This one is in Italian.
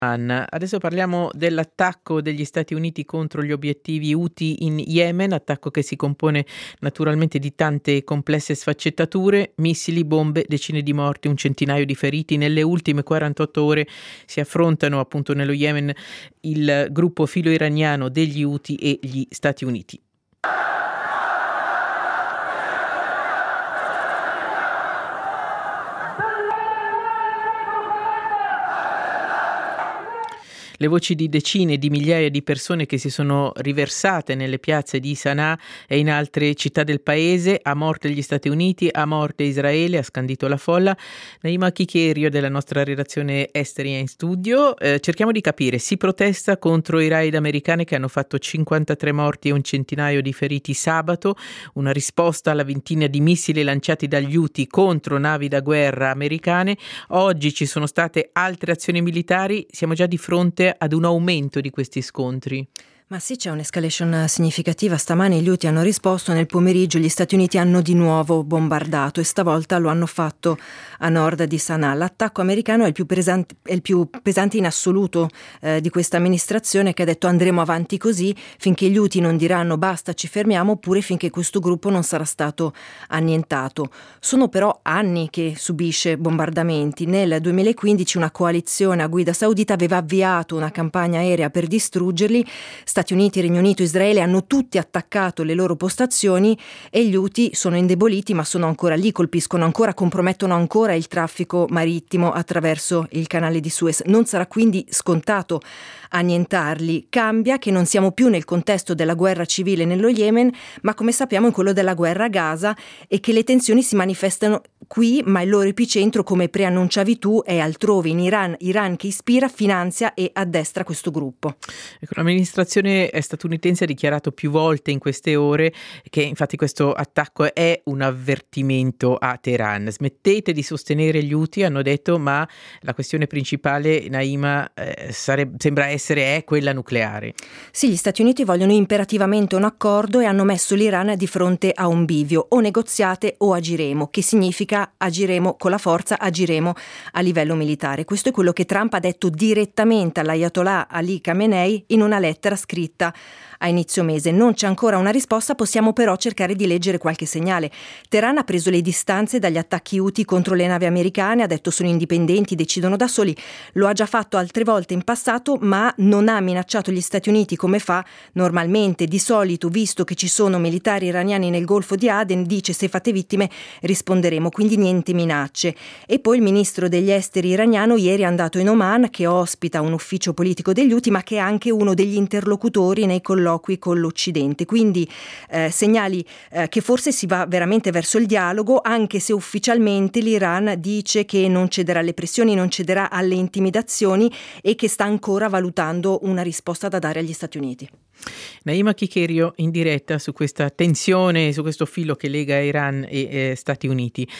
Adesso parliamo dell'attacco degli Stati Uniti contro gli obiettivi Houthi in Yemen, attacco che si compone naturalmente di tante complesse sfaccettature, missili, bombe, decine di morti, un centinaio di feriti. Nelle ultime 48 ore si affrontano appunto nello Yemen il gruppo filo-iraniano degli Houthi e gli Stati Uniti. Le voci di decine di migliaia di persone che si sono riversate nelle piazze di Sana'a e in altre città del paese. A morte gli Stati Uniti, a morte Israele, ha scandito la folla. Naima Chicherio della nostra redazione esteri in studio. Cerchiamo di capire, si protesta contro i raid americani che hanno fatto 53 morti e un centinaio di feriti sabato, una risposta alla ventina di missili lanciati dagli Houthi contro navi da guerra americane. Oggi ci sono state altre azioni militari, siamo già di fronte ad un aumento di questi scontri. Ma sì, c'è un'escalation significativa. Stamani gli Houthi hanno risposto, nel pomeriggio gli Stati Uniti hanno di nuovo bombardato e stavolta lo hanno fatto a nord di Sana'a. L'attacco americano è il più pesante in assoluto di questa amministrazione, che ha detto andremo avanti così finché gli Houthi non diranno basta, ci fermiamo, oppure finché questo gruppo non sarà stato annientato. Sono però anni che subisce bombardamenti. Nel 2015 una coalizione a guida saudita aveva avviato una campagna aerea per distruggerli. Stati Uniti, Regno Unito, Israele hanno tutti attaccato le loro postazioni e gli Houthi sono indeboliti, ma sono ancora lì, colpiscono ancora, compromettono ancora il traffico marittimo attraverso il canale di Suez. Non sarà quindi scontato annientarli. Cambia che non siamo più nel contesto della guerra civile nello Yemen, ma come sappiamo in quello della guerra a Gaza, e che le tensioni si manifestano qui, ma il loro epicentro, come preannunciavi tu, è altrove, in Iran che ispira, finanzia e addestra questo gruppo. Ecco, l'amministrazione statunitense ha dichiarato più volte in queste ore che infatti questo attacco è un avvertimento a Teheran. Smettete di sostenere gli Houthi, hanno detto, ma la questione principale, Naima, sembra essere quella nucleare. Sì, gli Stati Uniti vogliono imperativamente un accordo e hanno messo l'Iran di fronte a un bivio: o negoziate o agiremo, che significa agiremo con la forza, agiremo a livello militare. Questo è quello che Trump ha detto direttamente all'Ayatollah Ali Khamenei in una lettera scritta a inizio mese. Non c'è ancora una risposta, possiamo però cercare di leggere qualche segnale. Teheran ha preso le distanze dagli attacchi Houthi contro le navi americane, ha detto sono indipendenti, decidono da soli. Lo ha già fatto altre volte in passato, ma non ha minacciato gli Stati Uniti come fa normalmente. Di solito, visto che ci sono militari iraniani nel Golfo di Aden, dice se fate vittime risponderemo, quindi niente minacce. E poi il ministro degli esteri iraniano ieri è andato in Oman, che ospita un ufficio politico degli Houthi, ma che è anche uno degli interlocutori nei colloqui con l'Occidente. Quindi segnali che forse si va veramente verso il dialogo, anche se ufficialmente l'Iran dice che non cederà alle pressioni, non cederà alle intimidazioni e che sta ancora valutando una risposta da dare agli Stati Uniti. Naima Chicherio in diretta su questa tensione, su questo filo che lega Iran e Stati Uniti.